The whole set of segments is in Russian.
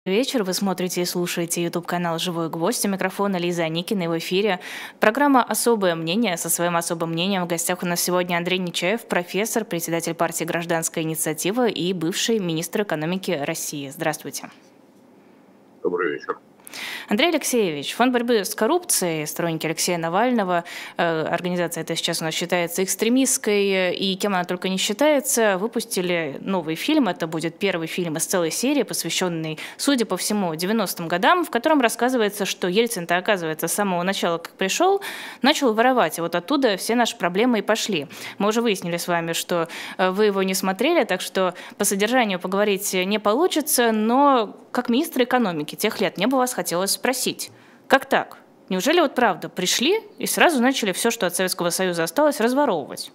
Вечер. Вы смотрите и слушаете YouTube-канал «Живой гвоздь». У микрофона Лиза Аникина, и в эфире программа «Особое мнение». Со своим особым мнением в гостях у нас сегодня Андрей Нечаев, профессор, председатель партии «Гражданская инициатива» и бывший министр экономики России. Здравствуйте. Добрый вечер. Андрей Алексеевич, Фонд борьбы с коррупцией, сторонники Алексея Навального, организация эта сейчас у нас считается экстремистской, и кем она только не считается, выпустили новый фильм. Это будет первый фильм из целой серии, посвященный, судя по всему, 90-м годам, в котором рассказывается, что Ельцин-то, оказывается, с самого начала, как пришел, начал воровать. И вот оттуда все наши проблемы и пошли. Мы уже выяснили с вами, что вы его не смотрели, так что по содержанию поговорить не получится, но как министр экономики тех лет мне бы вас хотелось спросить, как так? Неужели вот правда пришли и сразу начали все, что от Советского Союза осталось, разворовывать?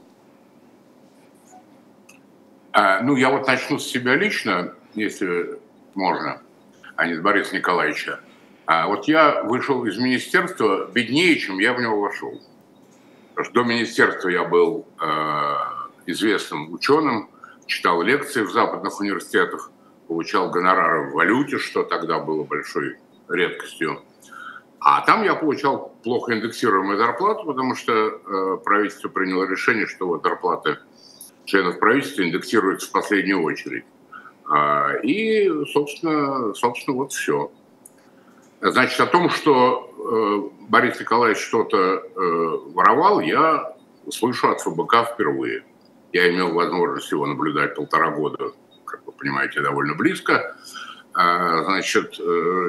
Я вот начну с себя лично, если можно, а не с Бориса Николаевича. Вот я вышел из министерства беднее, чем я в него вошел. Потому что до министерства я был известным ученым, читал лекции в западных университетах, получал гонорары в валюте, что тогда было большой редкостью. А там я получал плохо индексируемую зарплату, потому что правительство приняло решение, что вот зарплаты членов правительства индексируются в последнюю очередь. И, собственно, вот все. Значит, о том, что Борис Николаевич что-то воровал, я слышу от ФБК впервые. Я имел возможность его наблюдать 1,5 года, как вы понимаете, довольно близко. Значит,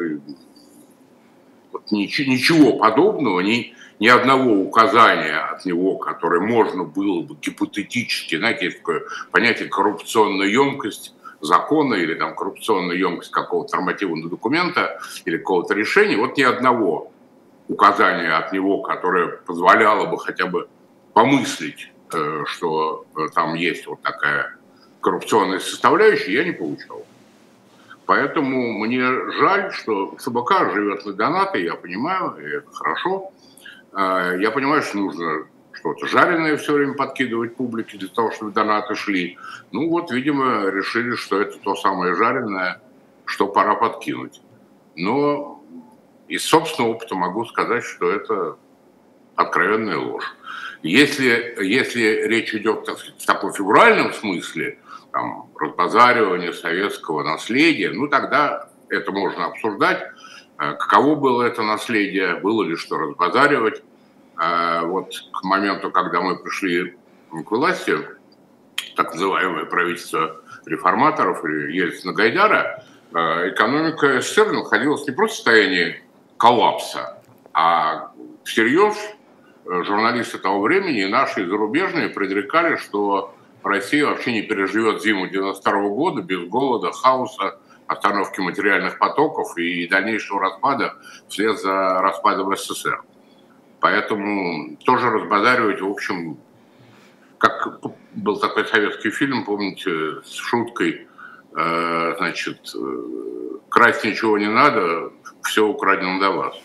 ничего подобного, ни одного указания от него, которое можно было бы гипотетически, знаете, есть такое понятие коррупционная емкость закона или там коррупционная емкость какого-то нормативного документа или какого-то решения, вот ни одного указания от него, которое позволяло бы хотя бы помыслить, что там есть вот такая коррупционная составляющая, я не получал. Поэтому мне жаль, что ФБК живет на донаты, я понимаю, и это хорошо. Я понимаю, что нужно что-то жареное все время подкидывать публике для того, чтобы донаты шли. Ну вот, видимо, решили, что это то самое жареное, что пора подкинуть. Но из собственного опыта могу сказать, что это откровенная ложь. Если речь идет, так сказать, в таком фигуральном смысле, там, разбазаривания советского наследия, тогда это можно обсуждать. Каково было это наследие, было ли что разбазаривать. Вот к моменту, когда мы пришли к власти, так называемое правительство реформаторов или Ельцина-Гайдара, экономика СССР находилась не просто в состоянии коллапса, а всерьез журналисты того времени, и наши, и зарубежные, предрекали, что Россия вообще не переживет зиму 92 года без голода, хаоса, остановки материальных потоков и дальнейшего распада вслед за распадом СССР. Поэтому тоже разбазаривать, в общем, как был такой советский фильм, помните, с шуткой, значит, красть ничего не надо, все украдено до вас.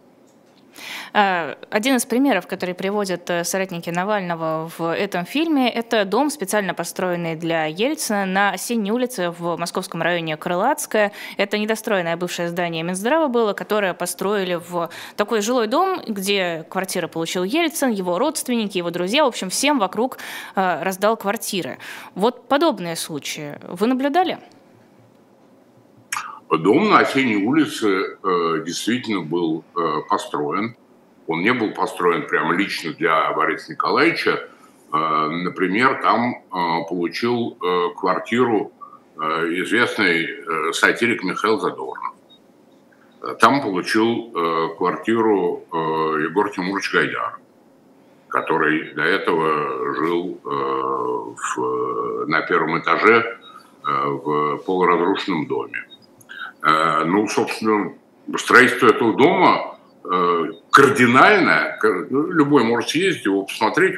Один из примеров, который приводят соратники Навального в этом фильме, это дом, специально построенный для Ельцина на Осенней улице в московском районе Крылатское. Это недостроенное бывшее здание Минздрава было, которое построили в такой жилой дом, где квартиры получил Ельцин, его родственники, его друзья. В общем, всем вокруг раздал квартиры. Вот подобные случаи вы наблюдали? Дом на Осенней улице действительно был построен. Он не был построен прямо лично для Бориса Николаевича. Например, там получил квартиру известный сатирик Михаил Задорнов. Там получил квартиру Егор Тимурович Гайдар, который до этого жил на первом этаже в полуразрушенном доме. Собственно, строительство этого дома кардинально, любой может съездить, его посмотреть,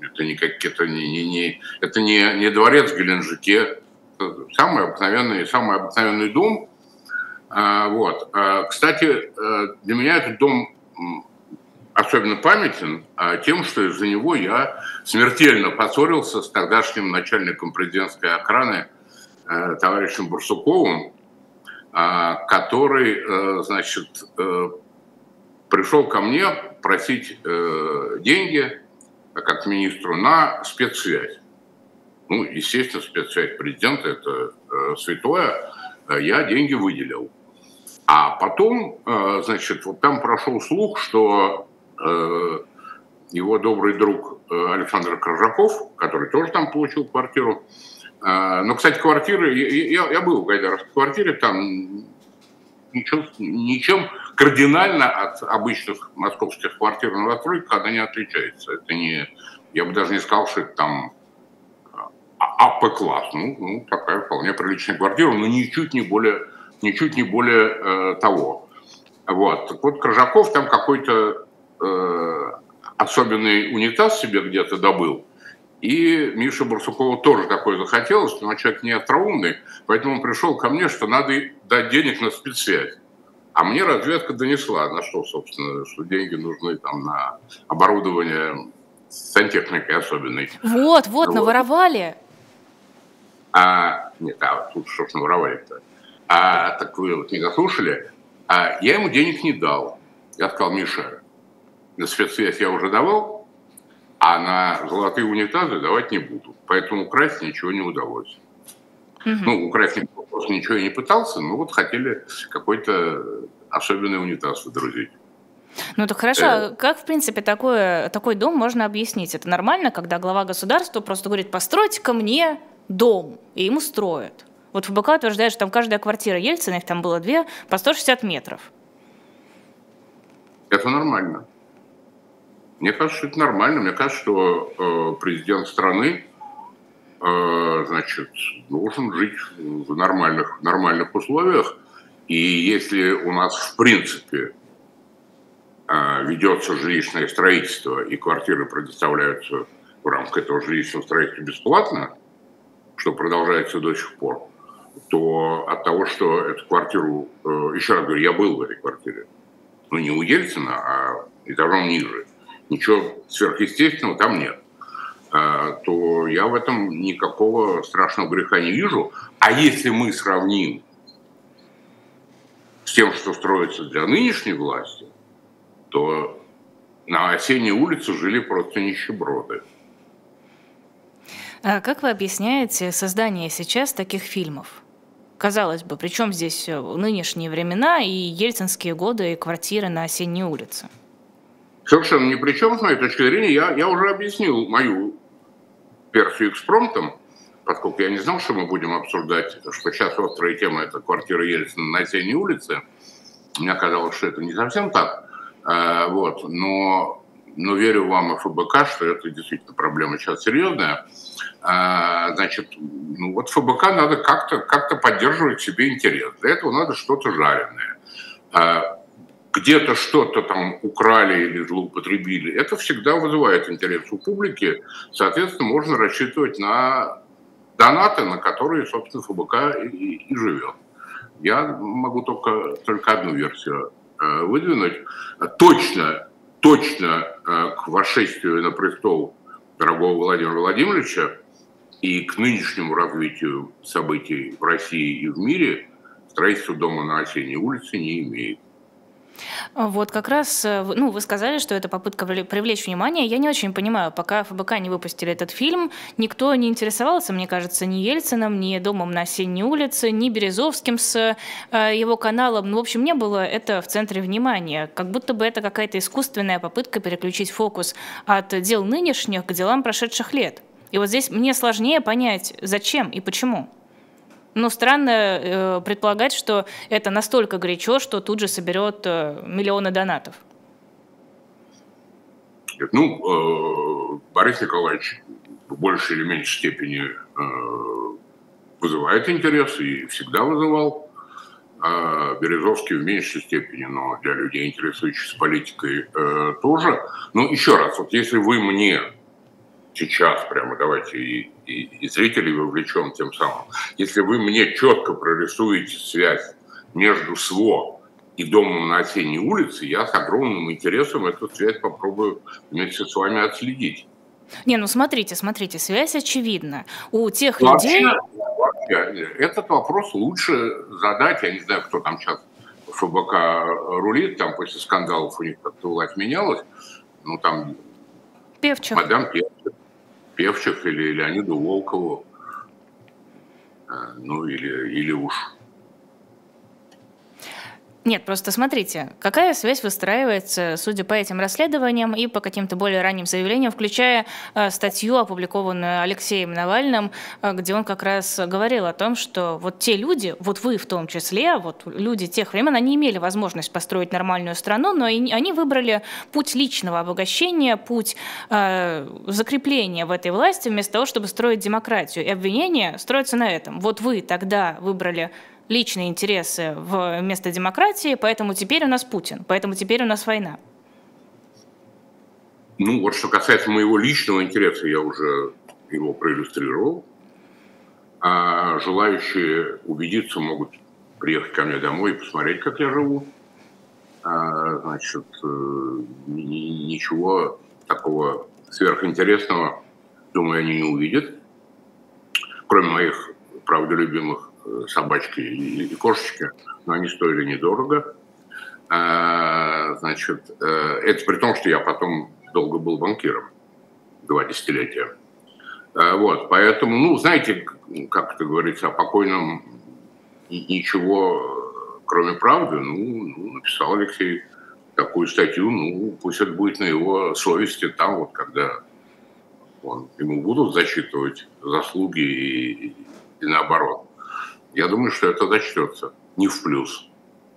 это не дворец в Геленджике, самый обыкновенный дом. Вот. Кстати, для меня этот дом особенно памятен тем, что из-за него я смертельно поссорился с тогдашним начальником президентской охраны товарищем Барсуковым. который, значит, пришел ко мне просить деньги как министру на спецсвязь. Ну, естественно, спецсвязь президента – это святое. Я деньги выделил. А потом, значит, вот там прошел слух, что его добрый друг Александр Коржаков, который тоже там получил квартиру. Но, кстати, квартиры, я был в Гайдаровской квартире, там ничем кардинально от обычных московских квартир на новостройках она не отличается. Это не, я бы даже не сказал, что это там АП-класс. Ну, такая вполне приличная квартира, но ничуть не более того. Вот. Так вот, Коржаков там какой-то особенный унитаз себе где-то добыл. И Мише Барсукову тоже такое захотелось, но он человек не остроумный, поэтому он пришел ко мне, что надо дать денег на спецсвязь. А мне разведка донесла, на что, собственно, что деньги нужны там на оборудование сантехникой особенной. Вот, наворовали. Нет, тут что ж наворовали-то? Так вы вот не заслушали. Я ему денег не дал. Я сказал: Миша, на спецсвязь я уже давал, а на золотые унитазы давать не буду. Поэтому украсть ничего не удалось. Ну, украсть ничего и не пытался, но вот хотели какой-то особенный унитаз выдрузить. Ну, так хорошо. Как, в принципе, такой дом можно объяснить? Это нормально, когда глава государства просто говорит: постройте-ка мне дом, и ему строят. Вот ФБК утверждает, что там каждая квартира Ельцина, их там было 2, по 160 метров. Это нормально. Мне кажется, что это нормально. Мне кажется, что президент страны, значит, должен жить в нормальных условиях. И если у нас, в принципе, ведется жилищное строительство, и квартиры предоставляются в рамках этого жилищного строительства бесплатно, что продолжается до сих пор, то от того, что эту квартиру... Еще раз говорю, я был в этой квартире. Ну, не у Ельцина, а этажом ниже. Ничего сверхъестественного там нет. То я в этом никакого страшного греха не вижу. А если мы сравним с тем, что строится для нынешней власти, то на Осенней улице жили просто нищеброды. А как вы объясняете создание сейчас таких фильмов? Казалось бы, причем здесь нынешние времена и ельцинские годы, и квартиры на Осенней улице? Совершенно ни при чем, с моей точки зрения. Я уже объяснил мою версию экспромтом, поскольку я не знал, что мы будем обсуждать, что сейчас острая тема – это квартира Ельцина на Осенней улице. Мне казалось, что это не совсем так. Вот. Но верю вам и ФБК, что это действительно проблема сейчас серьезная. Значит, ну вот ФБК надо как-то поддерживать себе интерес. Для этого надо что-то жареное. Где-то что-то там украли или злоупотребили. Это всегда вызывает интерес у публики. Соответственно, можно рассчитывать на донаты, на которые, собственно, ФБК и живет. Я могу только одну версию выдвинуть. Точно к восшествию на престол дорогого Владимира Владимировича и к нынешнему развитию событий в России и в мире строительство дома на Осенней улице не имеет. Вот как раз, ну, вы сказали, что это попытка привлечь внимание. Я не очень понимаю, пока ФБК не выпустили этот фильм, никто не интересовался, мне кажется, ни Ельциным, ни домом на Осенней улице, ни Березовским с его каналом. Ну, в общем, не было это в центре внимания. Как будто бы это какая-то искусственная попытка переключить фокус от дел нынешних к делам прошедших лет. И вот здесь мне сложнее понять, зачем и почему. Но странно предполагать, что это настолько горячо, что тут же соберет миллионы донатов. Ну, Борис Николаевич в большей или меньшей степени вызывает интерес и всегда вызывал. Березовский в меньшей степени, но для людей, интересующихся политикой, тоже. Но еще раз, вот если вы мне сейчас прямо давайте и зрителей вовлечем тем самым. Если вы мне четко прорисуете связь между СВО и домом на Осенней улице, я с огромным интересом эту связь попробую вместе с вами отследить. Не, ну смотрите, связь очевидна. У тех людей... этот вопрос лучше задать, я не знаю, кто там сейчас ФБК рулит, там после скандалов у них как-то власть менялась, ну там Певчих. мадам Певчих или Леониду Волкову, ну или уж. Нет, просто смотрите, какая связь выстраивается, судя по этим расследованиям и по каким-то более ранним заявлениям, включая статью, опубликованную Алексеем Навальным, где он как раз говорил о том, что вот те люди, вот вы в том числе, вот люди тех времен, они имели возможность построить нормальную страну, но они выбрали путь личного обогащения, путь закрепления в этой власти вместо того, чтобы строить демократию. И обвинения строятся на этом. Вот вы тогда выбрали личные интересы вместо демократии, поэтому теперь у нас Путин, поэтому теперь у нас война. Ну, вот что касается моего личного интереса, я уже его проиллюстрировал. А желающие убедиться могут приехать ко мне домой и посмотреть, как я живу. Значит, ничего такого сверхинтересного, думаю, они не увидят, кроме моих правдолюбимых собачки и кошечки, но они стоили недорого. Значит, это при том, что я потом долго был банкиром, 2 десятилетия. Вот, поэтому, ну, знаете, как это говорится, о покойном ничего, кроме правды, ну, написал Алексей такую статью, ну, пусть это будет на его совести там, вот, когда ему будут зачитывать заслуги и наоборот. Я думаю, что это зачтется не в плюс.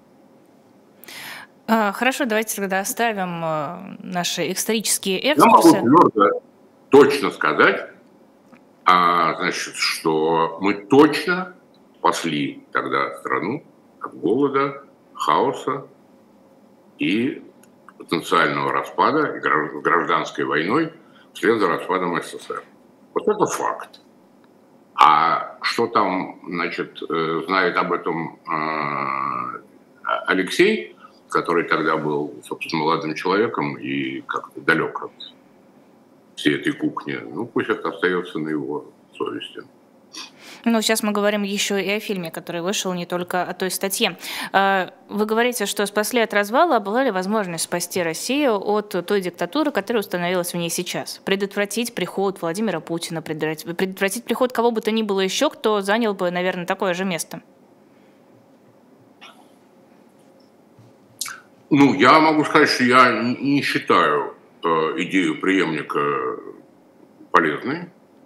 Хорошо, давайте тогда оставим наши исторические экскурсы. Я могу твердо, точно сказать, значит, что мы точно спасли тогда страну от голода, хаоса и потенциального распада, гражданской войной вслед за распадом СССР. Вот это факт. А что там, значит, знает об этом Алексей, который тогда был, собственно, молодым человеком и как-то далек от всей этой кухни, ну, пусть это остается на его совести. Ну, сейчас мы говорим еще и о фильме, который вышел, не только о той статье. Вы говорите, что спасли от развала, а была ли возможность спасти Россию от той диктатуры, которая установилась в ней сейчас? Предотвратить приход Владимира Путина, предотвратить приход кого бы то ни было еще, кто занял бы, наверное, такое же место? Ну, я могу сказать, что я не считаю идею преемника полезной.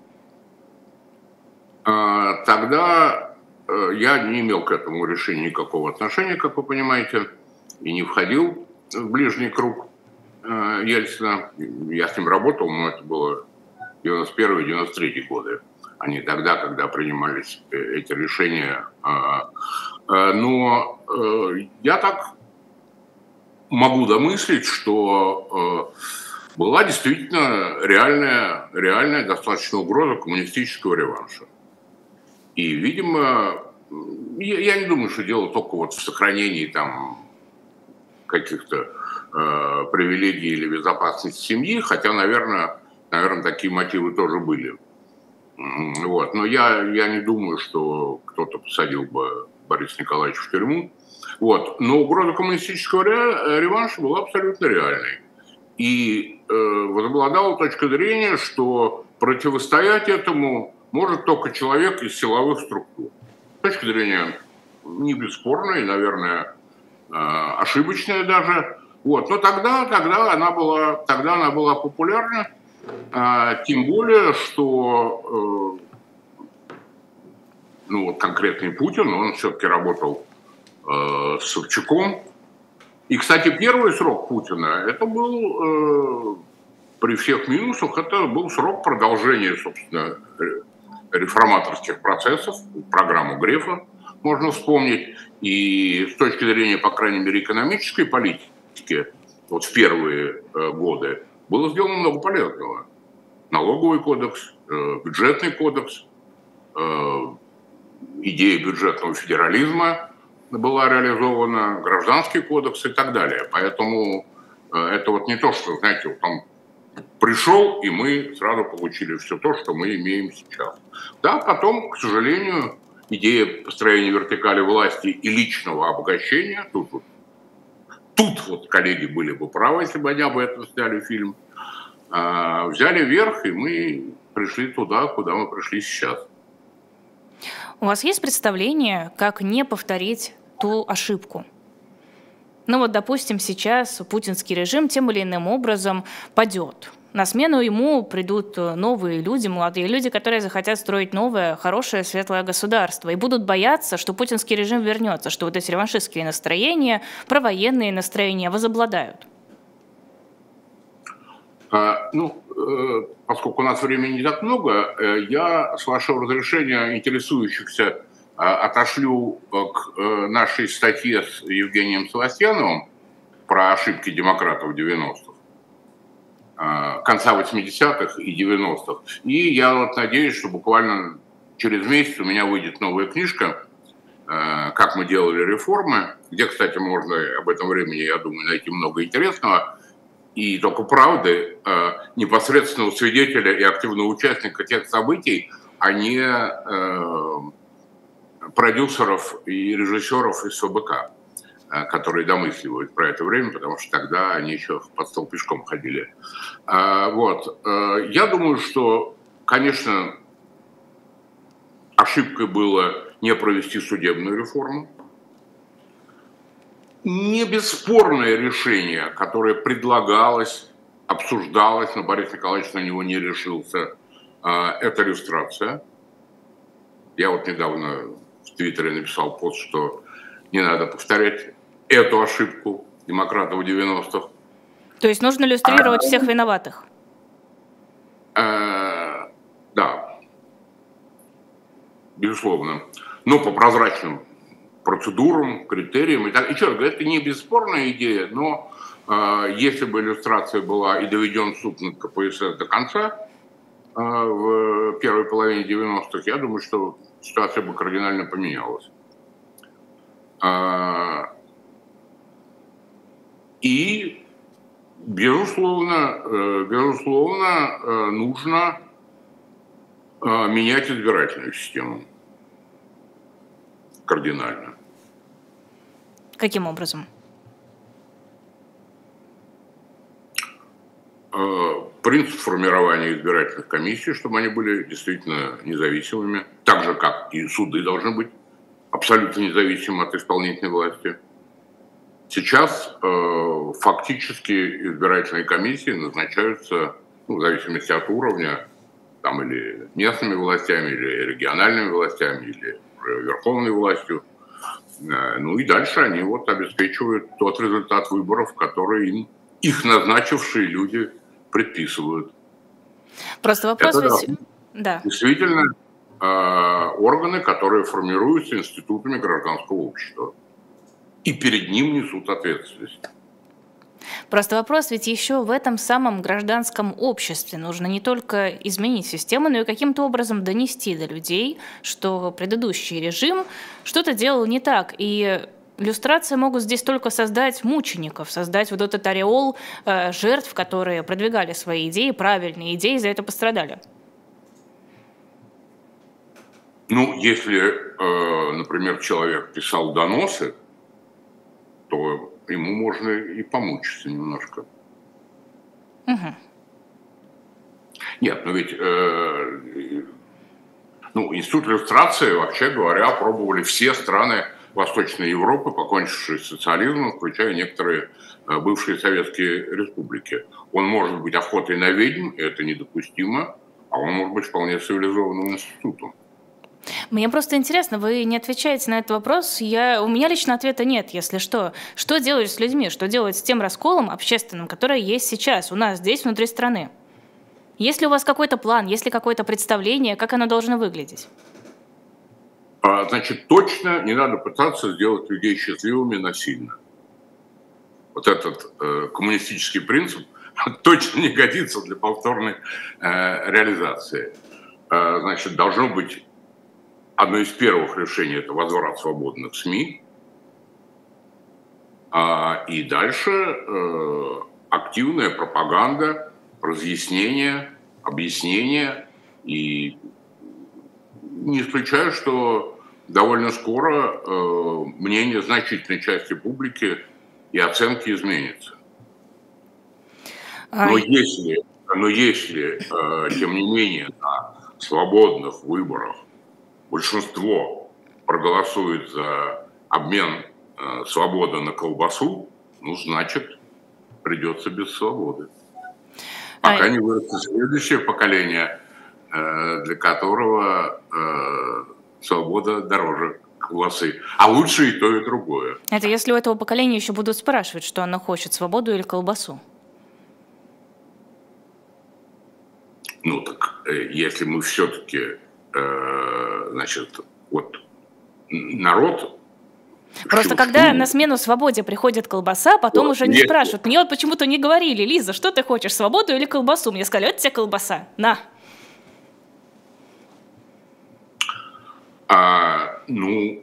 Тогда я не имел к этому решению никакого отношения, как вы понимаете, и не входил в ближний круг Ельцина. Я с ним работал, но это было 91-93 годы, а не тогда, когда принимались эти решения. Но я так могу домыслить, что была действительно реальная достаточно угроза коммунистического реванша. И, видимо, я не думаю, что дело только вот в сохранении там каких-то привилегий или безопасности семьи, хотя, наверное, такие мотивы тоже были. Вот. Но я не думаю, что кто-то посадил бы Бориса Николаевича в тюрьму. Вот. Но угроза коммунистического реванша была абсолютно реальной. И возобладала точка зрения, что противостоять этому может только человек из силовых структур. Точка зрения не бесспорная и, наверное, ошибочная даже. Вот. Но тогда она была популярна, тем более, что ну, вот конкретный Путин, он все-таки работал с Собчаком. И, кстати, первый срок Путина, это был, при всех минусах, это был срок продолжения, собственно, реформаторских процессов, программу Грефа можно вспомнить. И с точки зрения, по крайней мере, экономической политики, вот в первые годы было сделано много полезного. Налоговый кодекс, бюджетный кодекс, идея бюджетного федерализма была реализована, гражданский кодекс и так далее. Поэтому это вот не то, что, знаете, вот он пришел, и мы сразу получили все то, что мы имеем сейчас. Да, потом, к сожалению, идея построения вертикали власти и личного обогащения, тут вот коллеги были бы правы, если бы они об этом сняли фильм, взяли верх, и мы пришли туда, куда мы пришли сейчас. У вас есть представление, как не повторить ту ошибку? Ну вот, допустим, сейчас путинский режим тем или иным образом падет. На смену ему придут новые люди, молодые люди, которые захотят строить новое, хорошее, светлое государство. И будут бояться, что путинский режим вернется, что вот эти реваншистские настроения, провоенные настроения возобладают. Поскольку у нас времени не так много, я, с вашего разрешения, интересующихся отошлю к нашей статье с Евгением Севастьяновым про ошибки демократов 90-х, конца 80-х и 90-х. И я вот надеюсь, что буквально через месяц у меня выйдет новая книжка «Как мы делали реформы», где, кстати, можно об этом времени, я думаю, найти много интересного. И только правды непосредственного свидетеля и активного участника тех событий, а не продюсеров и режиссеров из ФБК, которые домысливают про это время, потому что тогда они еще под стол пешком ходили. Я думаю, что, конечно, ошибкой было не провести судебную реформу. Не бесспорное решение, которое предлагалось, обсуждалось, но Борис Николаевич на него не решился, это люстрация. Я вот недавно в Твиттере написал пост, что не надо повторять эту ошибку демократов 90-х. То есть нужно люстрировать всех виноватых? Да, безусловно. Но по прозрачным процедурам, критериям. И еще раз говорю, это не бесспорная идея, но если бы иллюстрация была и доведен суд над КПСС до конца в первой половине 90-х, я думаю, что ситуация бы кардинально поменялась. И, безусловно, нужно менять избирательную систему кардинально. Каким образом? Принцип формирования избирательных комиссий, чтобы они были действительно независимыми, так же, как и суды должны быть абсолютно независимы от исполнительной власти. Сейчас фактически избирательные комиссии назначаются, в зависимости от уровня, там или местными властями, или региональными властями, или верховной властью. И дальше они обеспечивают тот результат выборов, который их назначившие люди предписывают. Просто вопрос это, да. Действительно органы, которые формируются институтами гражданского общества. И перед ним несут ответственность. Просто вопрос ведь еще в этом самом гражданском обществе. Нужно не только изменить систему, но и каким-то образом донести до людей, что предыдущий режим что-то делал не так. И люстрации могут здесь только создать мучеников, создать вот этот ореол жертв, которые продвигали свои идеи, правильные идеи, за это пострадали. Если, например, человек писал доносы, то ему можно и помучиться немножко. Угу. Нет, ведь институт люстрации, вообще говоря, пробовали все страны Восточной Европы, покончившие с социализмом, включая некоторые бывшие советские республики. Он может быть охотой на ведьм, это недопустимо, а он может быть вполне цивилизованным институтом. Мне просто интересно, вы не отвечаете на этот вопрос. У меня лично ответа нет, если что. Что делать с людьми, что делать с тем расколом общественным, который есть сейчас у нас здесь, внутри страны? Есть ли у вас какой-то план, есть ли какое-то представление, как оно должно выглядеть? Значит, точно не надо пытаться сделать людей счастливыми насильно. Вот этот коммунистический принцип точно не годится для повторной реализации. Значит, должно быть одно из первых решений – это возврат свободных СМИ. И дальше активная пропаганда, разъяснение, объяснение. И не исключаю, что довольно скоро мнение значительной части публики и оценки изменятся. Но если, тем не менее, на свободных выборах большинство проголосует за обмен свободы на колбасу, ну, значит, придется без свободы. Пока не вырастет следующее поколение, для которого свобода дороже колбасы. А лучше и то, и другое. Это если у этого поколения еще будут спрашивать, что оно хочет, свободу или колбасу? Ну, так если мы все-таки, значит, вот народ... Просто когда на смену свободе приходит колбаса, потом уже не спрашивают. Мне вот почему-то не говорили: Лиза, что ты хочешь, свободу или колбасу? Мне сказали: это тебе колбаса, на. Ну,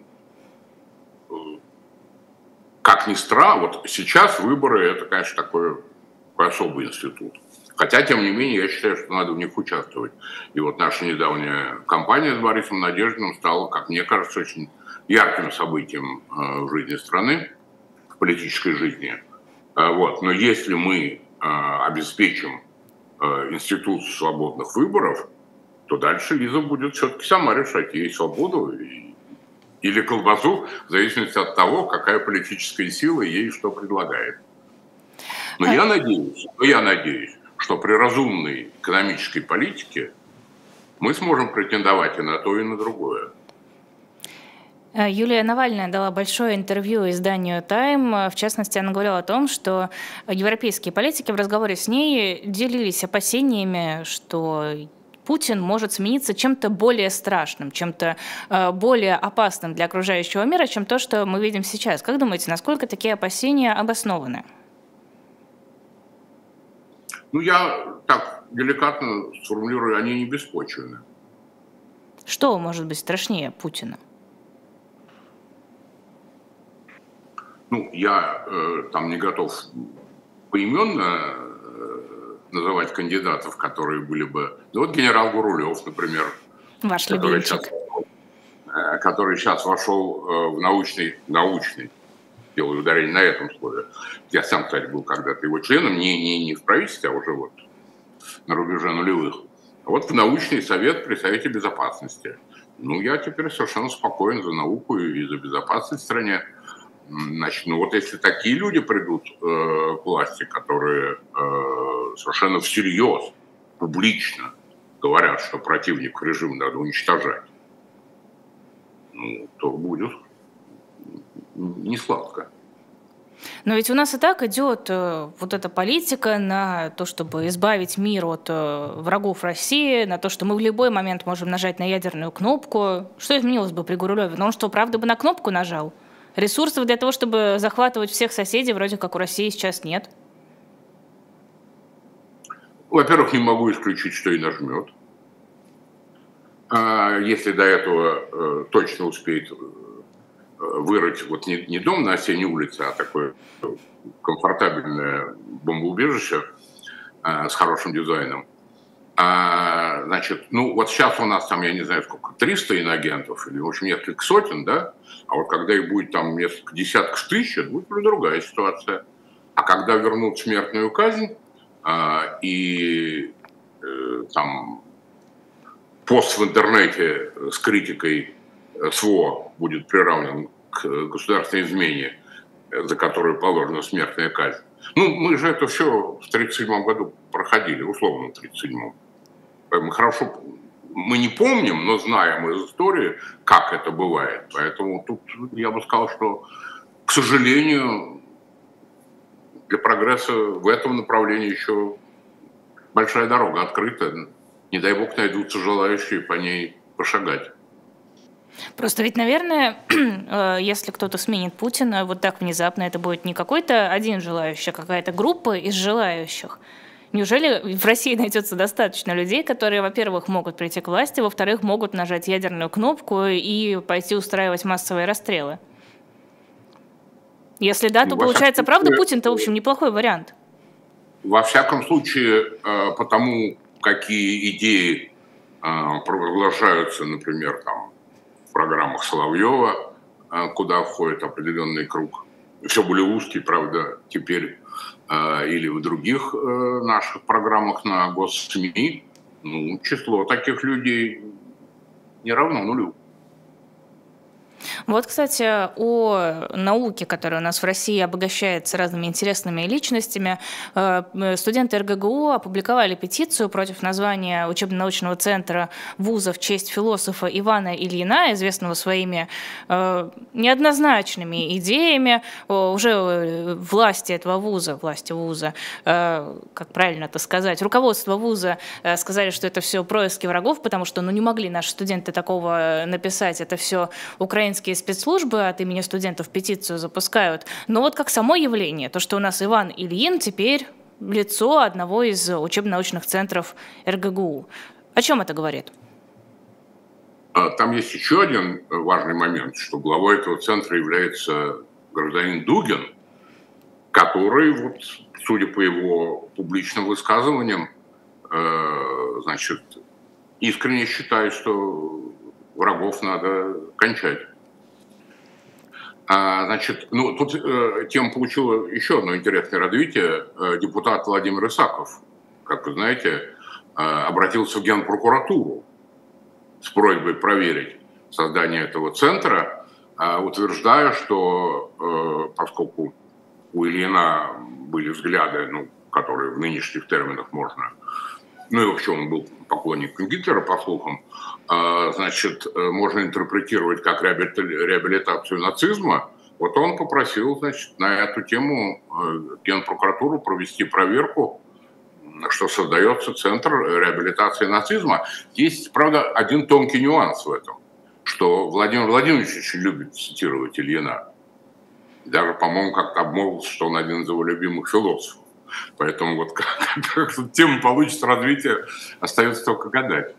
как ни странно, вот сейчас выборы — это, конечно, такой особый институт. Хотя, тем не менее, я считаю, что надо в них участвовать. И вот наша недавняя кампания с Борисом Надеждиным стала, как мне кажется, очень ярким событием в жизни страны, в политической жизни. Вот. Но если мы обеспечим институт свободных выборов, то дальше Лиза будет все-таки сама решать, ей свободу или колбасу, в зависимости от того, какая политическая сила ей что предлагает. Но я надеюсь, что при разумной экономической политике мы сможем претендовать и на то, и на другое. Юлия Навальная дала большое интервью изданию Time. В частности, она говорила о том, что европейские политики в разговоре с ней делились опасениями, что Путин может смениться чем-то более страшным, чем-то более опасным для окружающего мира, чем то, что мы видим сейчас. Как думаете, насколько такие опасения обоснованы? Ну, я так деликатно сформулирую, они не беспочвенны. Что может быть страшнее Путина? Ну, я там не готов поименно называть кандидатов, которые были бы... Ну, вот генерал Гурулев, например. Ваш любимчик. Который сейчас вошел в научный, делаю ударение на этом слове. Я сам, кстати, был когда-то его членом, не в правительстве, а уже вот на рубеже нулевых. А вот в научный совет при Совете Безопасности. Ну, я теперь совершенно спокоен за науку и за безопасность в стране. Значит, ну вот если такие люди придут к власти, которые совершенно всерьез, публично говорят, что противник режима надо уничтожать, ну, то будет не сладко. Но ведь у нас и так идет вот эта политика на то, чтобы избавить мир от врагов России, на то, что мы в любой момент можем нажать на ядерную кнопку. Что изменилось бы при Гурулеве? Но он что, правда бы на кнопку нажал? Ресурсов для того, чтобы захватывать всех соседей, вроде как у России сейчас нет. Во-первых, не могу исключить, что и нажмет. Если до этого точно успеет вырыть вот не дом на Осенней улице, а такое комфортабельное бомбоубежище с хорошим дизайном. Значит, ну вот сейчас у нас там, я не знаю сколько, 300 иноагентов, или в общем несколько сотен, да? А вот когда их будет там несколько десятков тысяч, это будет уже другая ситуация. А когда вернут смертную казнь, и там пост в интернете с критикой СВО будет приравнен к государственной измене, за которую положена смертная казнь. Ну, мы же это все в 1937 году проходили, условно в 1937. Мы хорошо, мы не помним, но знаем из истории, как это бывает. Поэтому тут я бы сказал, что, к сожалению, для прогресса в этом направлении еще большая дорога открыта. Не дай бог найдутся желающие по ней пошагать. Просто ведь, наверное, если кто-то сменит Путина, вот так внезапно это будет не какой-то один желающий, а какая-то группа из желающих. Неужели в России найдется достаточно людей, которые, во-первых, могут прийти к власти, во-вторых, могут нажать ядерную кнопку и пойти устраивать массовые расстрелы? Если да, то получается, правда, Путин-то, в общем, неплохой вариант. Во всяком случае, потому какие идеи провозглашаются, например, там, программах Соловьева, куда входит определенный круг, все более узкий, правда, теперь, или в других наших программах на госсми, ну, число таких людей не равно нулю. Вот, кстати, о науке, которая у нас в России обогащается разными интересными личностями. Студенты РГГУ опубликовали петицию против названия учебно-научного центра вуза в честь философа Ивана Ильина, известного своими неоднозначными идеями. Уже власти вуза, как правильно это сказать, руководство вуза сказали, что это все происки врагов, потому что не могли наши студенты такого написать, это все украинские спецслужбы от имени студентов петицию запускают. Но вот как само явление, то, что у нас Иван Ильин теперь лицо одного из учебно-научных центров РГГУ. О чем это говорит? Там есть еще один важный момент, что главой этого центра является гражданин Дугин, который, вот, судя по его публичным высказываниям, значит, искренне считает, что врагов надо кончать. Значит, тут тема получила еще одно интересное развитие. Депутат Владимир Исаков, как вы знаете, обратился в Генпрокуратуру с просьбой проверить создание этого центра, утверждая, что поскольку у Ильина были взгляды, которые в нынешних терминах можно, и вообще он был поклонником Гитлера, по слухам, значит, можно интерпретировать как реабилитацию нацизма. Вот он попросил, значит, на эту тему Генпрокуратуру провести проверку, что создается Центр реабилитации нацизма. Есть, правда, один тонкий нюанс в этом, что Владимир Владимирович очень любит цитировать Ильина. Даже, по-моему, как-то обмолвился, что он один из его любимых философов. Поэтому вот как тема получит развитие, остается только гадать.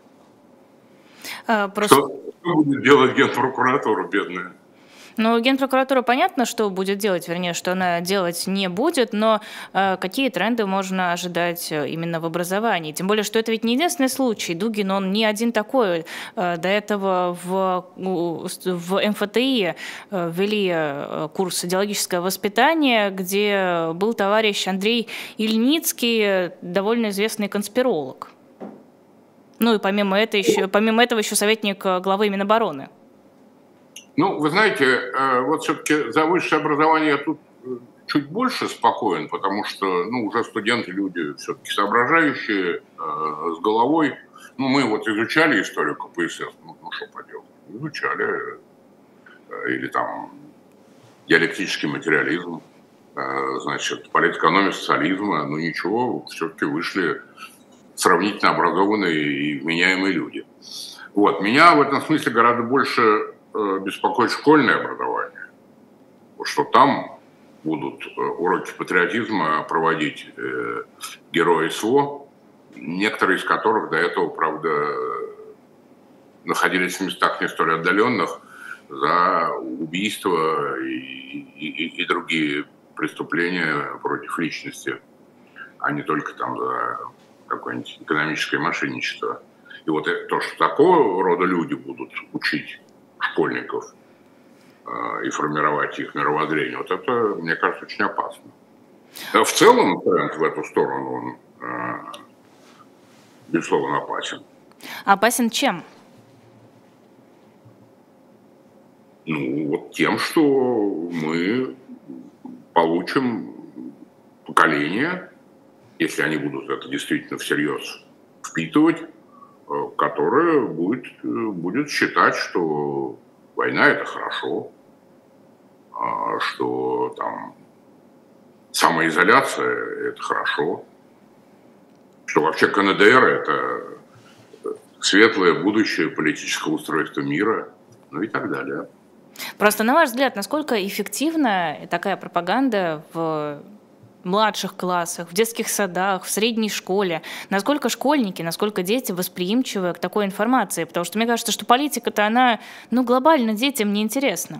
Что будет делать Генпрокуратура, бедная? Генпрокуратура понятно, что будет делать, вернее, что она делать не будет, но какие тренды можно ожидать именно в образовании? Тем более, что это ведь не единственный случай. Дугин, он не один такой. До этого в МФТИ ввели курс «Идеологическое воспитание», где был товарищ Андрей Ильницкий, довольно известный конспиролог. И помимо этого еще советник главы Минобороны. Вы знаете, вот все-таки за высшее образование я тут чуть больше спокоен, потому что, уже студенты, люди все-таки соображающие, с головой. Мы вот изучали историю КПСС, что поделать, изучали, или там диалектический материализм, значит, политэкономия социализма, ничего, все-таки вышли сравнительно образованные и вменяемые люди. Вот, меня в этом смысле гораздо больше беспокоит школьное образование, что там будут уроки патриотизма проводить герои СВО, некоторые из которых до этого, правда, находились в местах не столь отдаленных за убийства и другие преступления против личности, а не только там за какое-нибудь экономическое мошенничество. И вот то, что такого рода люди будут учить школьников и формировать их мировоззрение, вот это, мне кажется, очень опасно. В целом тренд в эту сторону, он, безусловно, опасен. Опасен чем? Вот тем, что мы получим поколение, если они будут это действительно всерьез впитывать, которое будет считать, что война – это хорошо, что там самоизоляция – это хорошо, что вообще КНДР – это светлое будущее политического устройства мира, и так далее. Просто, на ваш взгляд, насколько эффективна такая пропаганда в младших классах, в детских садах, в средней школе? Насколько школьники, насколько дети восприимчивы к такой информации? Потому что мне кажется, что политика-то, она, глобально детям неинтересна.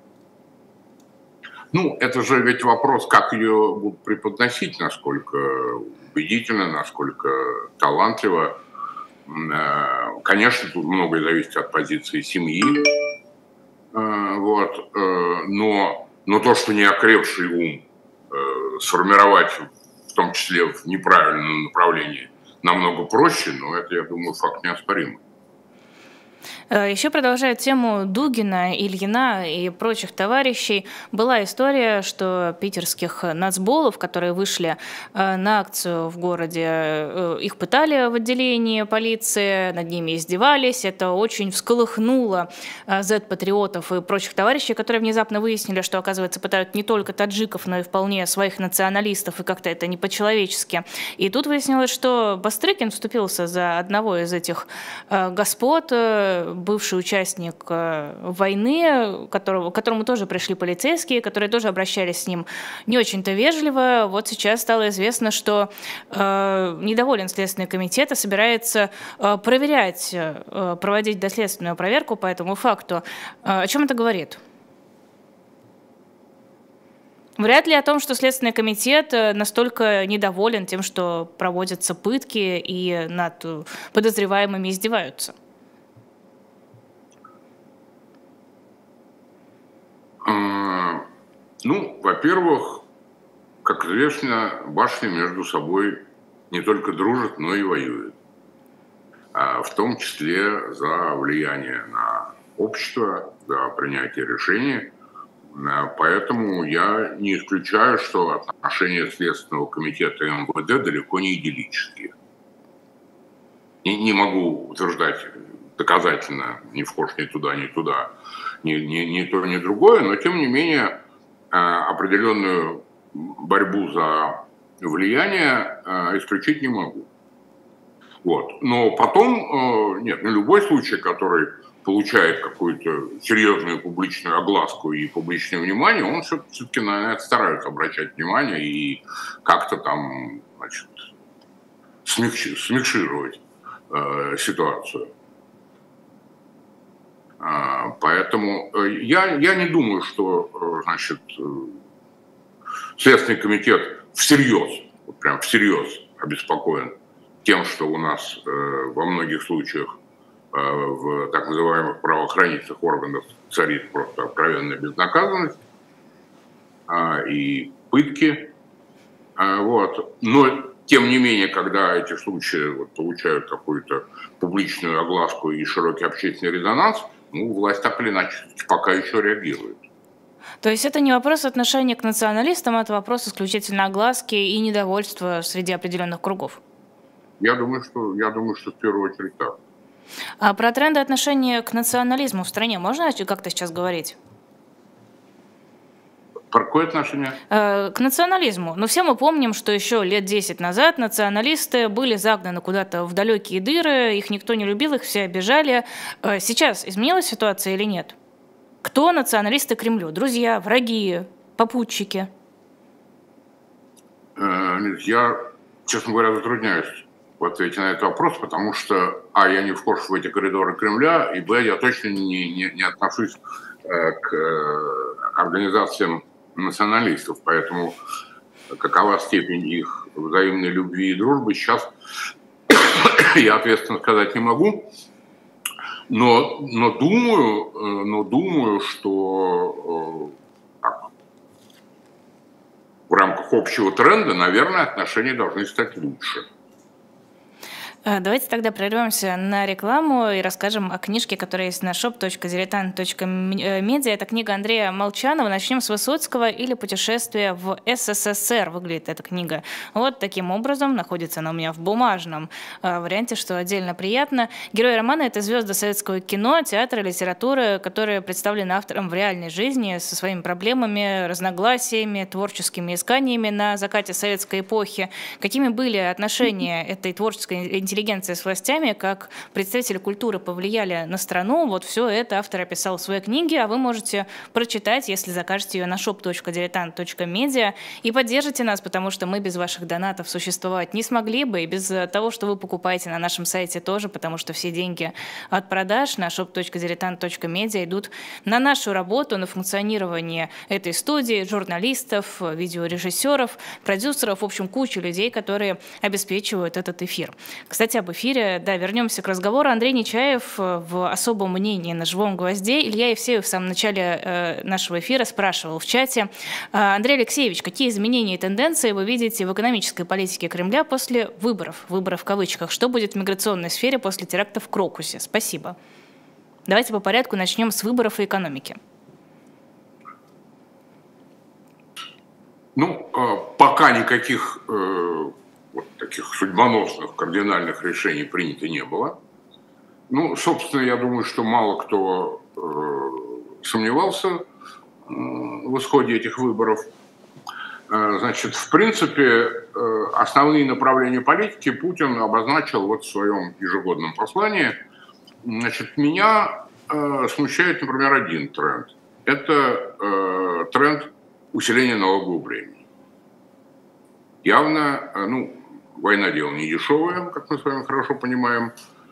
Это же ведь вопрос, как ее будут преподносить, насколько убедительно, насколько талантливо. Конечно, тут многое зависит от позиции семьи, вот, но то, что неокрепший ум сформировать, в том числе в неправильном направлении, намного проще, но это, я думаю, факт неоспоримый. Еще продолжая тему Дугина, Ильина и прочих товарищей, была история, что питерских нацболов, которые вышли на акцию в городе, их пытали в отделении полиции, над ними издевались. Это очень всколыхнуло Z-патриотов и прочих товарищей, которые внезапно выяснили, что, оказывается, пытают не только таджиков, но и вполне своих националистов, и как-то это не по-человечески. И тут выяснилось, что Бастрыкин вступился за одного из этих господ, бывший участник войны, к которому тоже пришли полицейские, которые тоже обращались с ним не очень-то вежливо. Вот сейчас стало известно, что недоволен Следственный комитет и собирается проводить доследственную проверку по этому факту. О чем это говорит? Вряд ли о том, что Следственный комитет настолько недоволен тем, что проводятся пытки и над подозреваемыми издеваются. Ну, во-первых, как известно, башни между собой не только дружат, но и воюют. В том числе за влияние на общество, за принятие решений. Поэтому я не исключаю, что отношения Следственного комитета и МВД далеко не идиллические. Не могу утверждать доказательно, не вхож ни туда, ни туда, ни то, ни другое, но тем не менее определенную борьбу за влияние исключить не могу. Вот. Но потом, нет, на любой случай, который получает какую-то серьезную публичную огласку и публичное внимание, он все-таки на это старается обращать внимание и как-то там, значит, смягчировать ситуацию. Поэтому я не думаю, что, значит, Следственный комитет всерьез, вот прям всерьез обеспокоен тем, что у нас во многих случаях в так называемых правоохранительных органах царит просто откровенная безнаказанность и пытки. Вот. Но, тем не менее, когда эти случаи получают какую-то публичную огласку и широкий общественный резонанс, власть так или иначе пока еще реагирует. То есть это не вопрос отношения к националистам, это вопрос исключительно огласки и недовольства среди определенных кругов? Я думаю, что в первую очередь так. А про тренды отношения к национализму в стране можно как-то сейчас говорить? Про какое отношение? К национализму. Но все мы помним, что еще лет 10 назад националисты были загнаны куда-то в далекие дыры, их никто не любил, их все обижали. Сейчас изменилась ситуация или нет? Кто националисты Кремлю? Друзья, враги, попутчики? Я, честно говоря, затрудняюсь в ответе на этот вопрос, потому что, я не вхож в эти коридоры Кремля, и, я точно не отношусь к организациям националистов, поэтому какова степень их взаимной любви и дружбы, сейчас я ответственно сказать не могу, но думаю, что в рамках общего тренда, наверное, отношения должны стать лучше. Давайте тогда прервемся на рекламу и расскажем о книжке, которая есть на shop.diletant.media. Это книга Андрея Молчанова «Начнем с Высоцкого» или «Путешествие в СССР». Выглядит эта книга вот таким образом. Находится она у меня в бумажном варианте, что отдельно приятно. Герои романа — это звезды советского кино, театра, литературы, которые представлены автором в реальной жизни со своими проблемами, разногласиями, творческими исканиями на закате советской эпохи. Какими были отношения этой творческой интеллигенции с властями, как представители культуры повлияли на страну. Вот все это автор описал в своей книге, а вы можете прочитать, если закажете ее на shop.diletant.media и поддержите нас, потому что мы без ваших донатов существовать не смогли бы, и без того, что вы покупаете на нашем сайте тоже, потому что все деньги от продаж на shop.diletant.media идут на нашу работу, на функционирование этой студии, журналистов, видеорежиссеров, продюсеров, в общем, кучу людей, которые обеспечивают этот эфир. Кстати, кстати, об эфире, да, вернемся к разговору. Андрей Нечаев в особом мнении на «Живом гвозде». Илья Евсеев в самом начале нашего эфира спрашивал в чате. Андрей Алексеевич, какие изменения и тенденции вы видите в экономической политике Кремля после выборов? Выборов в кавычках. Что будет в миграционной сфере после теракта в Крокусе? Спасибо. Давайте по порядку начнем с выборов и экономики. Ну, пока никаких вот таких судьбоносных кардинальных решений принято не было. Ну, собственно, я думаю, что мало кто сомневался в исходе этих выборов. Значит, в принципе, основные направления политики Путин обозначил вот в своем ежегодном послании. Значит, меня смущает, например, один тренд. Это тренд усиления налогового бремени. Явно, ну, война дело не дешевое, как мы с вами хорошо понимаем.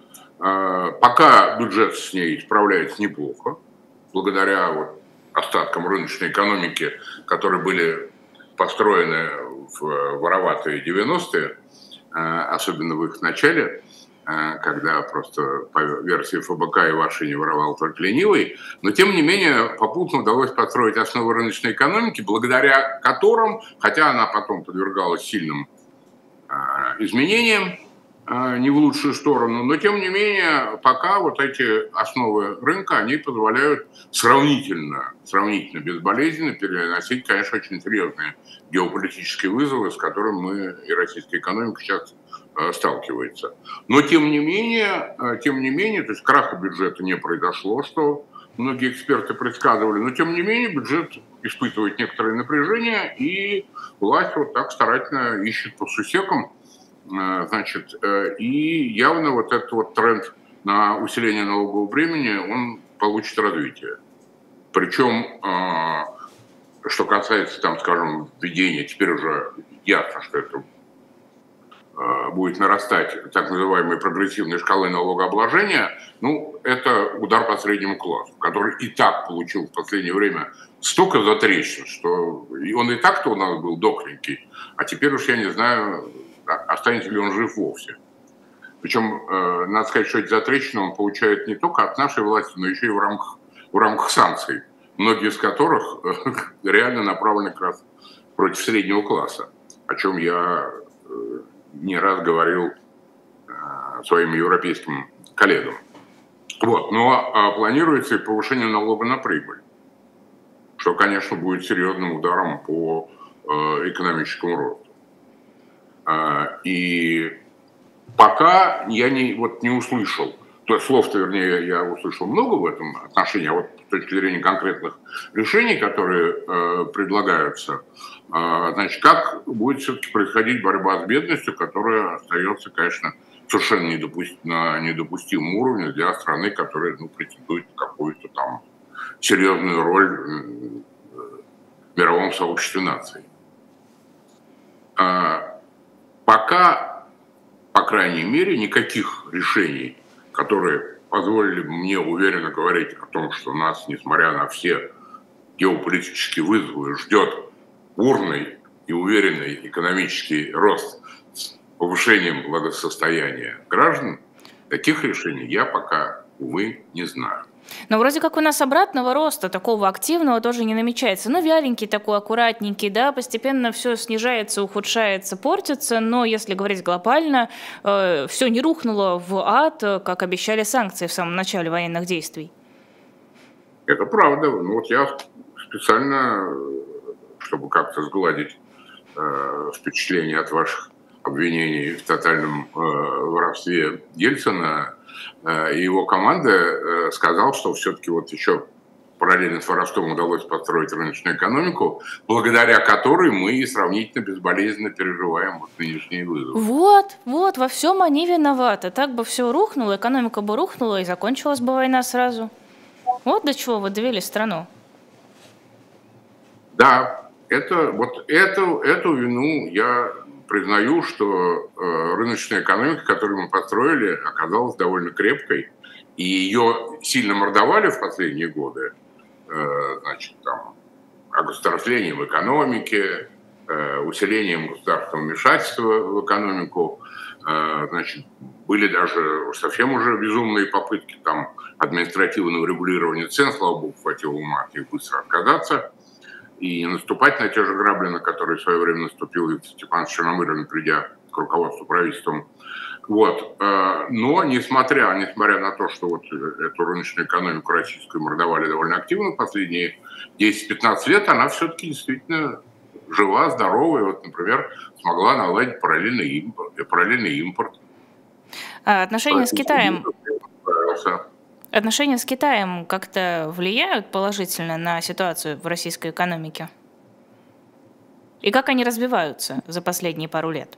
Пока бюджет с ней справляется неплохо, благодаря вот остаткам рыночной экономики, которые были построены в вороватые 90-е, особенно в их начале, когда просто по версии ФБК и вашей не воровал только ленивый. Но, тем не менее, попутно удалось построить основы рыночной экономики, благодаря которым, хотя она потом подвергалась сильным изменениям, не в лучшую сторону, но, тем не менее, пока вот эти основы рынка, они позволяют сравнительно безболезненно переносить, конечно, очень серьезные геополитические вызовы, с которыми мы и российская экономика сейчас сталкивается. Но, тем не менее, то есть краха бюджета не произошло, что многие эксперты предсказывали, но, тем не менее, бюджет испытывает некоторое напряжение, и власть вот так старательно ищет по сусекам. Значит, и явно вот этот вот тренд на усиление налогового бремени, он получит развитие. Причем, что касается, там, скажем, введения, теперь уже ясно, что это будет нарастать так называемой прогрессивной шкалы налогообложения, ну, это удар по среднему классу, который и так получил в последнее время столько затрещин, что он и так-то у нас был дохленький, а теперь уж я не знаю, останется ли он жив вовсе. Причем, надо сказать, что эти затрещины он получает не только от нашей власти, но еще и в рамках санкций, многие из которых реально направлены как раз против среднего класса, о чем я не раз говорил своим европейским коллегам. Вот. Но планируется и повышение налога на прибыль, что, конечно, будет серьезным ударом по экономическому росту. И пока я не услышал, то есть слов-то, вернее, я услышал много в этом отношении, а вот с точки зрения конкретных решений, которые предлагаются, значит, как будет все-таки происходить борьба с бедностью, которая остается, конечно, совершенно на недопустимом уровне для страны, которая претендует на какую-то там серьезную роль в мировом сообществе наций. Пока, по крайней мере, никаких решений, которые позволили бы мне уверенно говорить о том, что нас, несмотря на все геополитические вызовы, ждет бурный и уверенный экономический рост с повышением благосостояния граждан, таких решений я пока, увы, не знаю. Но вроде как у нас обратного роста, такого активного, тоже не намечается. Ну, вяленький такой, аккуратненький, да, постепенно все снижается, ухудшается, портится, но если говорить глобально, все не рухнуло в ад, как обещали санкции в самом начале военных действий. Это правда. Ну, вот я специально, чтобы как-то сгладить впечатление от ваших обвинений в тотальном воровстве Ельцина и его команды, сказал, что все-таки вот еще параллельно с воровством удалось построить рыночную экономику, благодаря которой мы и сравнительно безболезненно переживаем вот нынешние вызовы. Вот, во всем они виноваты. Так бы все рухнуло, экономика бы рухнула, и закончилась бы война сразу. Вот до чего вы довели страну. Да, эту вину я признаю, что рыночная экономика, которую мы построили, оказалась довольно крепкой, и ее сильно мордовали в последние годы, значит, там, огосударствлением экономики, усилением государственного вмешательства в экономику. Значит, были даже совсем уже безумные попытки там административного регулирования цен, слава богу, хватило ума от них быстро отказаться и не наступать на те же грабли, на которые в свое время наступил Виктор Степанович Черномырдин, придя к руководству правительством. Вот. Но несмотря на то, что вот эту рыночную экономику российскую мордовали довольно активно последние 10-15 лет, она все-таки действительно жива, здорова, и вот, например, смогла наладить параллельный импорт. Отношения с Китаем как-то влияют положительно на ситуацию в российской экономике? И как они развиваются за последние пару лет?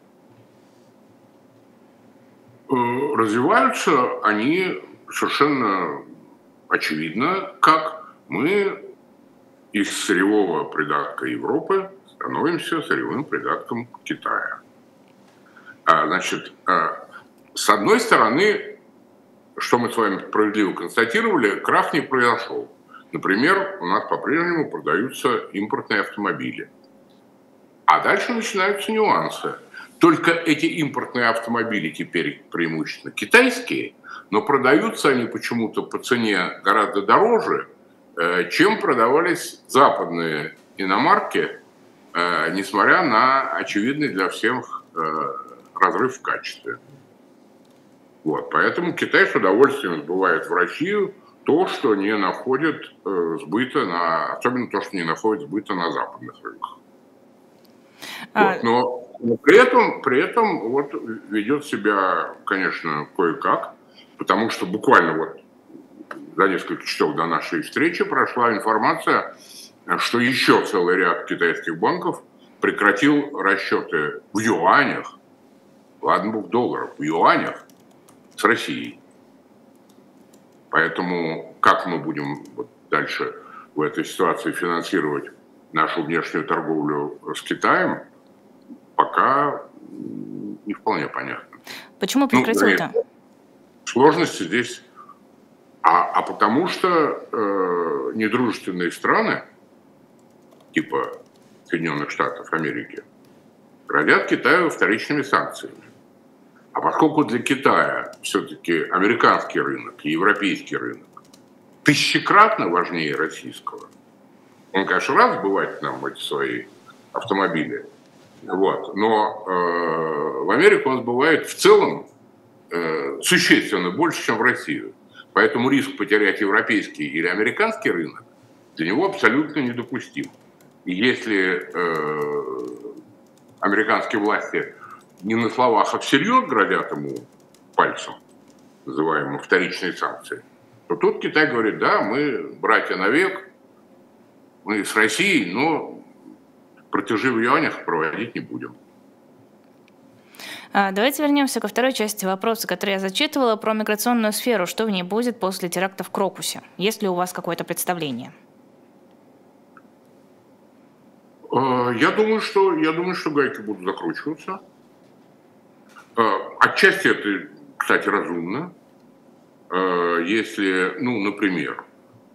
Развиваются они совершенно очевидно, как мы из сырьевого придатка Европы становимся сырьевым придатком Китая. Значит, с одной стороны, что мы с вами справедливо констатировали, крах не произошел. Например, у нас по-прежнему продаются импортные автомобили. А дальше начинаются нюансы. Только эти импортные автомобили теперь преимущественно китайские, но продаются они почему-то по цене гораздо дороже, чем продавались западные иномарки, несмотря на очевидный для всех разрыв в качестве. Вот, поэтому Китай с удовольствием сбывает в Россию то, что не находит сбыта особенно то, что не находит сбыта на западных рынках. Вот, но при этом вот ведет себя, конечно, кое-как, потому что буквально вот за несколько часов до нашей встречи прошла информация, что еще целый ряд китайских банков прекратил расчеты в юанях, ладно бы в долларах, в юанях с Россией. Поэтому как мы будем вот дальше в этой ситуации финансировать нашу внешнюю торговлю с Китаем, пока не вполне понятно. Почему прекратил-то? Сложности здесь. А потому что недружественные страны, типа Соединенных Штатов Америки, грозят Китаю вторичными санкциями. А поскольку для Китая все-таки американский рынок и европейский рынок тысячекратно важнее российского, он, конечно, рад сбывать нам эти свои автомобили, вот, но в Америку он сбывает в целом существенно больше, чем в Россию. Поэтому риск потерять европейский или американский рынок для него абсолютно недопустим. И если американские власти не на словах, а всерьез грозят ему пальцем, называемым вторичные санкции, то тут Китай говорит: да, мы братья навек, мы с Россией, но платежи в юанях проводить не будем. Давайте вернемся ко второй части вопроса, который я зачитывала, про миграционную сферу. Что в ней будет после теракта в Крокусе? Есть ли у вас какое-то представление? Я думаю, что гайки будут закручиваться. Отчасти это, кстати, разумно. Если, например,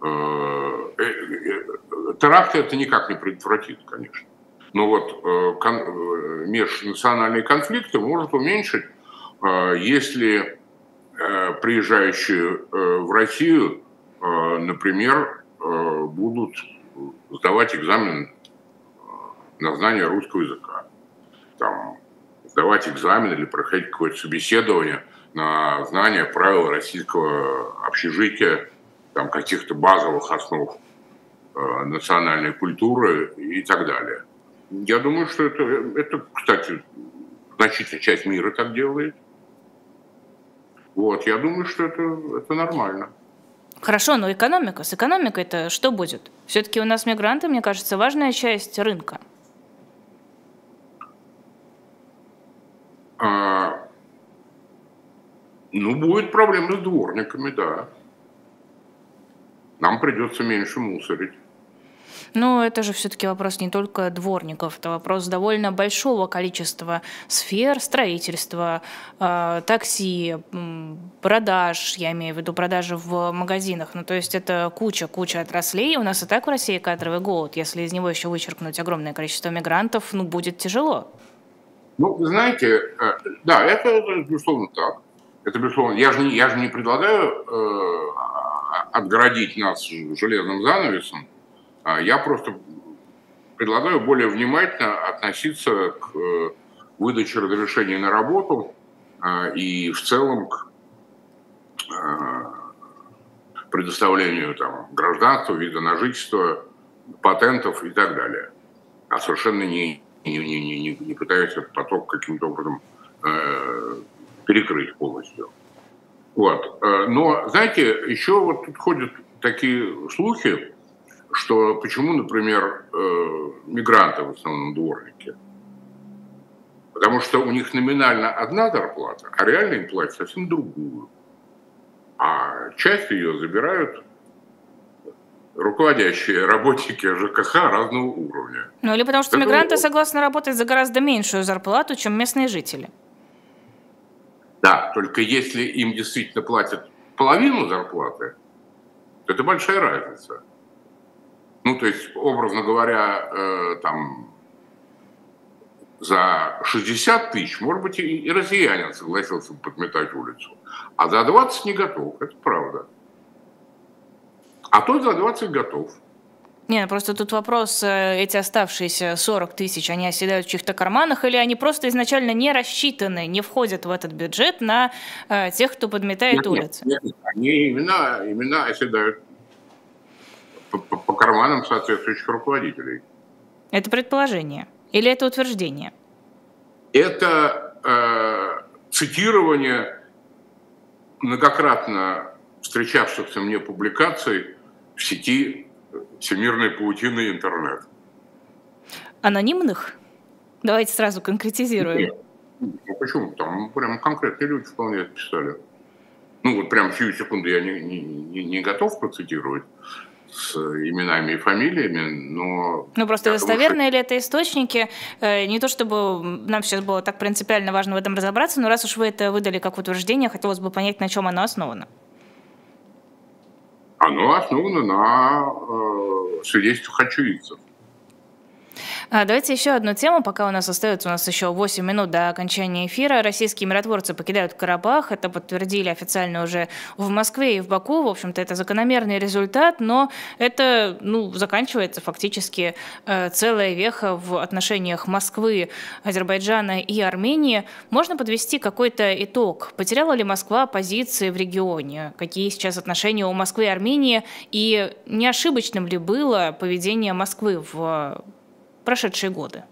теракты это никак не предотвратит, конечно. Но вот межнациональные конфликты может уменьшить, если приезжающие в Россию, например, будут сдавать экзамен на знание русского языка, там, сдавать экзамен или проходить какое-то собеседование на знание правил российского общежития, там, каких-то базовых основ национальной культуры и так далее. Я думаю, что это, кстати, значительная часть мира так делает. Вот, я думаю, что это нормально. Хорошо, но экономика. С экономикой-то что будет? Все-таки у нас мигранты, мне кажется, важная часть рынка. Будет проблема с дворниками, да. Нам придется меньше мусорить. Но это же все-таки вопрос не только дворников, это вопрос довольно большого количества сфер: строительства, такси, продаж, я имею в виду продажи в магазинах. То есть это куча отраслей. У нас и так в России кадровый голод. Если из него еще вычеркнуть огромное количество мигрантов, будет тяжело. Ну, вы знаете, да, это безусловно так. Это безусловно. Я же не предлагаю отгородить нас железным занавесом. Я просто предлагаю более внимательно относиться к выдаче разрешения на работу и в целом к предоставлению там, гражданства, вида на жительство, патентов и так далее. А совершенно не пытаясь этот поток каким-то образом перекрыть полностью. Вот. Но, знаете, еще вот тут ходят такие слухи, что почему, например, мигранты в основном дворники? Потому что у них номинально одна зарплата, а реально им платят совсем другую. А часть ее забирают руководящие работники ЖКХ разного уровня. Ну или потому что мигранты согласны работать за гораздо меньшую зарплату, чем местные жители. Да, только если им действительно платят половину зарплаты, то это большая разница. Ну, то есть, образно говоря, там за 60 тысяч, может быть, и россиянин согласился бы подметать улицу, а за 20 не готов, это правда. А тот за 20 готов. Не, просто тут вопрос, эти оставшиеся 40 тысяч, они оседают в чьих-то карманах, или они просто изначально не рассчитаны, не входят в этот бюджет на тех, кто подметает улицы? Нет, они именно оседают по карманам соответствующих руководителей. Это предположение или это утверждение? Это цитирование многократно встречавшихся мне публикаций в сети всемирной паутины интернет. Анонимных? Давайте сразу конкретизируем. Нет. Ну почему? Там прям конкретные люди вполне это писали. Ну вот прям сию секунду я не готов процитировать с именами и фамилиями, но... Ну просто достоверные ли это источники? Не то чтобы нам сейчас было так принципиально важно в этом разобраться, но раз уж вы это выдали как утверждение, хотелось бы понять, на чем оно основано. Оно основано на свидетельствах очевидцев. Давайте еще одну тему, пока у нас еще 8 минут до окончания эфира. Российские миротворцы покидают Карабах, это подтвердили официально уже в Москве и в Баку. В общем-то, это закономерный результат, но это заканчивается фактически целая веха в отношениях Москвы, Азербайджана и Армении. Можно подвести какой-то итог? Потеряла ли Москва позиции в регионе? Какие сейчас отношения у Москвы и Армении? И не ошибочным ли было поведение Москвы в прошедшие годы?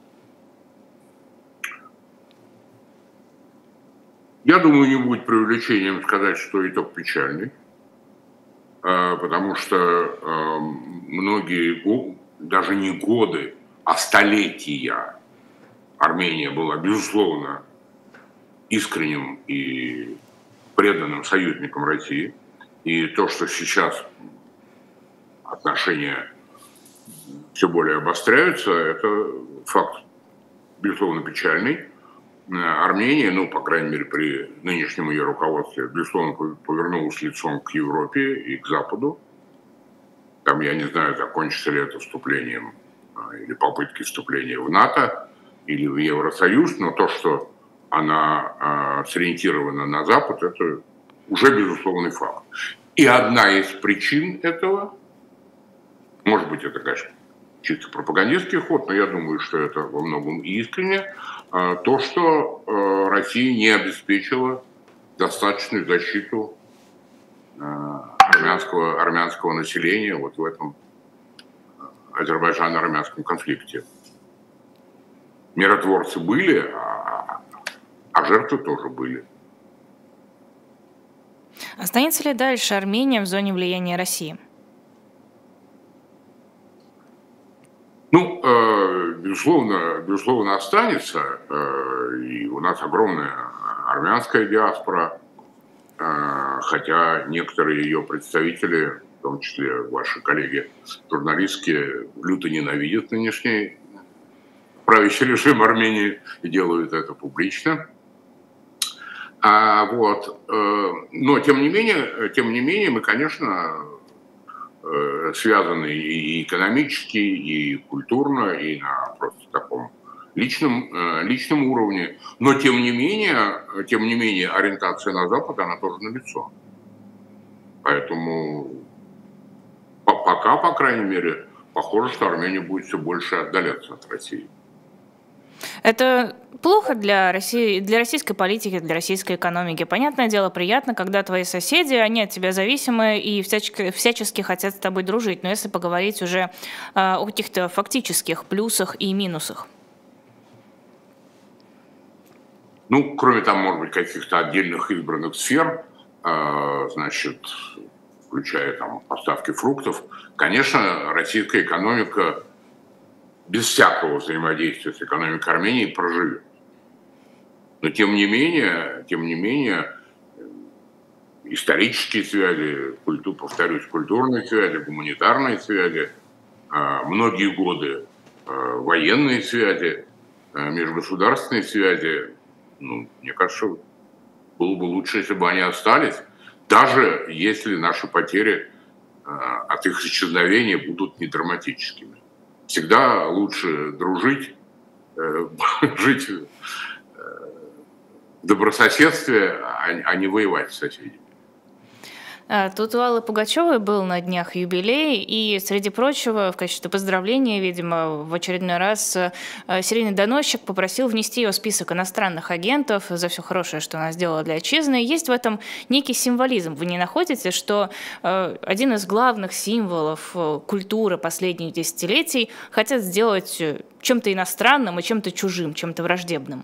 Я думаю, не будет преувеличением сказать, что итог печальный, потому что многие, даже не годы, а столетия Армения была, безусловно, искренним и преданным союзником России. И то, что сейчас отношения все более обостряются, это факт, безусловно, печальный. Армения, по крайней мере, при нынешнем ее руководстве, безусловно, повернулась лицом к Европе и к Западу. Там, я не знаю, закончится ли это вступлением или попыткой вступления в НАТО или в Евросоюз, но то, что она сориентирована на Запад, это уже безусловный факт. И одна из причин этого, может быть, это, конечно, чисто пропагандистский ход, но я думаю, что это во многом и искренне, то, что Россия не обеспечила достаточную защиту армянского населения вот в этом азербайджано-армянском конфликте. Миротворцы были, а жертвы тоже были. Останется ли дальше Армения в зоне влияния России? Безусловно, останется. И у нас огромная армянская диаспора, хотя некоторые ее представители, в том числе ваши коллеги журналистские, люто ненавидят нынешний правящий режим Армении и делают это публично. Но тем не менее, мы, конечно, связаны и экономически, и культурно, и на просто таком личном уровне. Но тем не менее, ориентация на Запад, она тоже налицо. Поэтому пока, по крайней мере, похоже, что Армения будет все больше отдаляться от России. Это плохо для России, для российской политики, для российской экономики. Понятное дело, приятно, когда твои соседи, они от тебя зависимы и всячески хотят с тобой дружить. Но если поговорить уже о каких-то фактических плюсах и минусах. Ну, кроме там, может быть, каких-то отдельных избранных сфер, значит, включая там поставки фруктов, конечно, российская экономика без всякого взаимодействия с экономикой Армении проживет. Но тем не менее, исторические связи, повторюсь, культурные связи, гуманитарные связи, многие годы военные связи, межгосударственные связи, ну, мне кажется, было бы лучше, если бы они остались, даже если наши потери от их исчезновения будут не драматическими. Всегда лучше дружить, жить в добрососедстве, а не воевать с соседями. Тут у Аллы Пугачевой был на днях юбилей, и, среди прочего, в качестве поздравления, видимо, в очередной раз серийный доносчик попросил внести ее в список иностранных агентов за все хорошее, что она сделала для отчизны. Есть в этом некий символизм. Вы не находите, что один из главных символов культуры последних десятилетий хотят сделать чем-то иностранным и чем-то чужим, чем-то враждебным?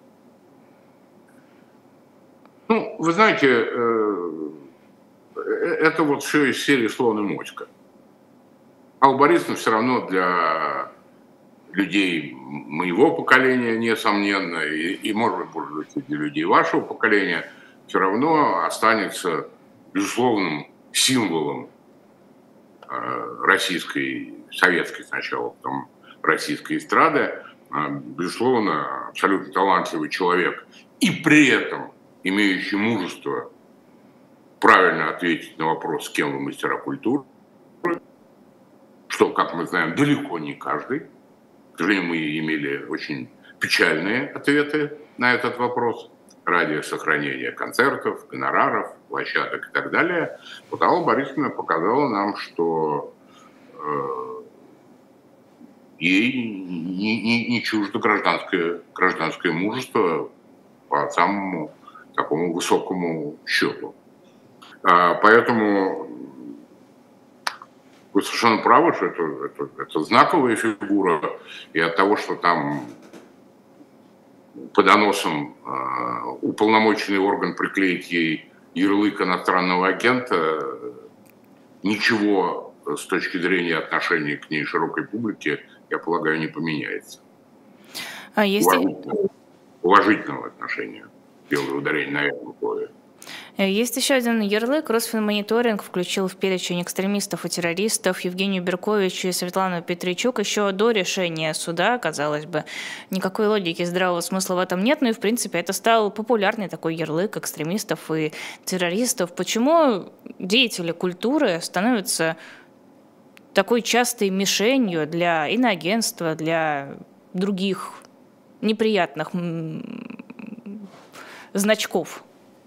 Ну, вы знаете, это вот все из серии «Слон и моська». Алла Борисовна все равно для людей моего поколения, несомненно, и может быть, для людей вашего поколения, все равно останется безусловным символом российской, советской сначала, потом российской эстрады, безусловно, абсолютно талантливый человек, и при этом имеющий мужество правильно ответить на вопрос, с кем вы мастера культуры, что, как мы знаем, далеко не каждый. К сожалению, мы имели очень печальные ответы на этот вопрос ради сохранения концертов, гонораров, площадок и так далее. Вот Алла Борисовна показала нам, что ей не чуждо гражданское мужество по самому такому высокому счету. Поэтому вы совершенно правы, что это знаковая фигура, и от того, что там по доносам уполномоченный орган приклеит ей ярлык иностранного агента, ничего с точки зрения отношения к ней широкой публики, я полагаю, не поменяется. Уважительного отношения, делаю ударение на этом условии. Есть еще один ярлык. Росфинмониторинг включил в перечень экстремистов и террористов Евгению Берковичу и Светлану Петричук еще до решения суда, казалось бы. Никакой логики, здравого смысла в этом нет, но и в принципе это стал популярный такой ярлык экстремистов и террористов. Почему деятели культуры становятся такой частой мишенью для иноагентства, для других неприятных значков?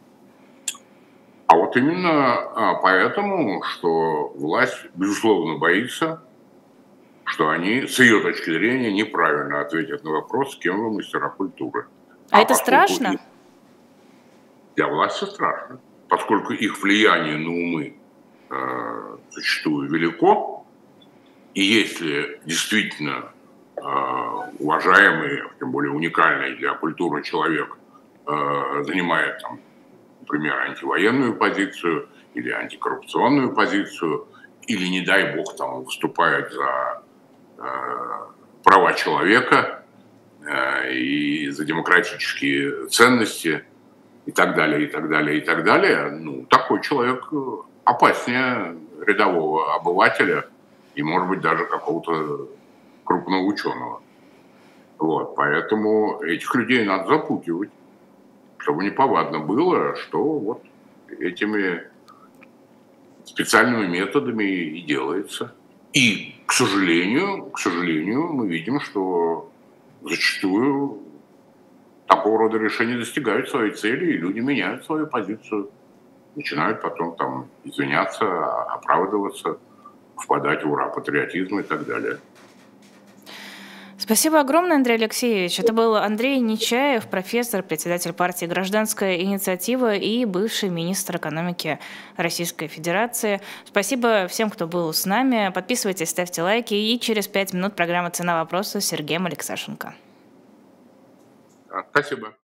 А вот именно поэтому, что власть, безусловно, боится, что они, с ее точки зрения, неправильно ответят на вопрос, с кем вы мастера культуры. А это страшно? Для власти страшно, поскольку их влияние на умы зачастую велико, и если действительно уважаемый, тем более уникальный для культуры человек занимает там, например, антивоенную позицию или антикоррупционную позицию, или, не дай бог, там, выступает за права человека и за демократические ценности и так далее, и так далее, и так далее, ну, такой человек опаснее рядового обывателя и, может быть, даже какого-то крупного ученого. Вот, поэтому этих людей надо запугивать, чтобы неповадно было, что вот этими специальными методами и делается. И, к сожалению, мы видим, что зачастую такого рода решения достигают своей цели, и люди меняют свою позицию. Начинают потом там извиняться, оправдываться, впадать в ура-патриотизм и так далее. Спасибо огромное, Андрей Алексеевич. Это был Андрей Нечаев, профессор, председатель партии «Гражданская инициатива» и бывший министр экономики Российской Федерации. Спасибо всем, кто был с нами. Подписывайтесь, ставьте лайки. И через 5 минут программа «Цена вопроса» с Сергеем Алексашенко. Спасибо.